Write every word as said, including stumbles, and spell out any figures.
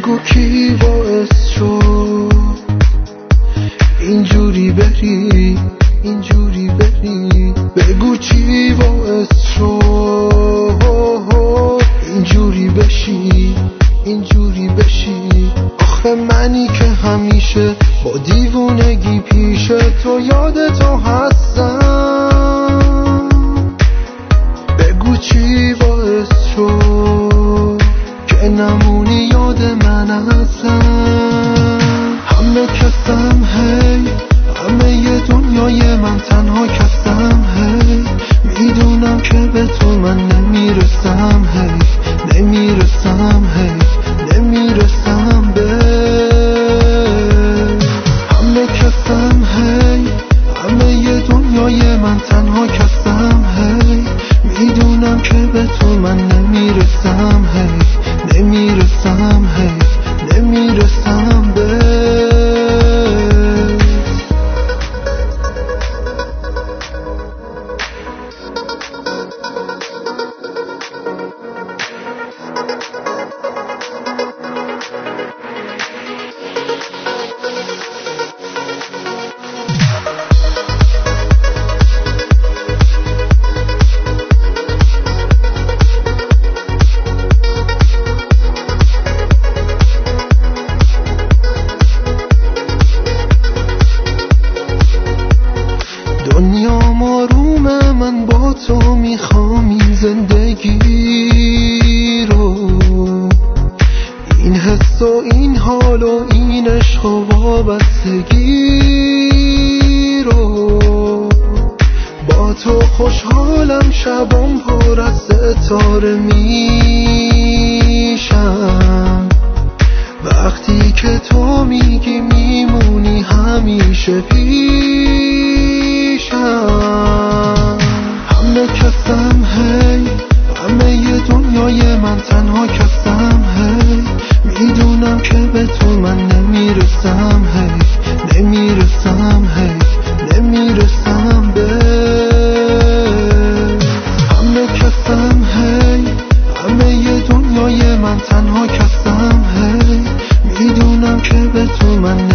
بگو کی باعث شد اینجوری بری اینجوری بری بگو چی باعث شد اینجوری بشی اینجوری بشی آخه منی که همیشه با دیوونگی پیش تو یاد تو هستم بگو چی باعث شد که نمونی یاد من هستم همه کسم هی همه ی دنیای من تنها کسم هی میدونم که به تو من نمیرسم هی نمیرسم هی نمیرسم به همه کسم هی همه ی دنیای من تنها کسم هی میدونم که به تو من نمیرسم هی نمیرسم هی نمیرسم به دنیا آرومه من با تو میخوام این زندگی رو این حس و این حال و این عشق و وابستگی رو با تو خوشحالم شبام پر از ستاره میشم وقتی که تو میگی میمونی همیشه پیشم همه کسم هی همه ی دنیای من تنها کسم هی میدونم که به تو من نمیرسم هی نمیرسم هی نمیرسم به همه کسم هی همه ی دنیای من تنها کسم هی میدونم که به تو من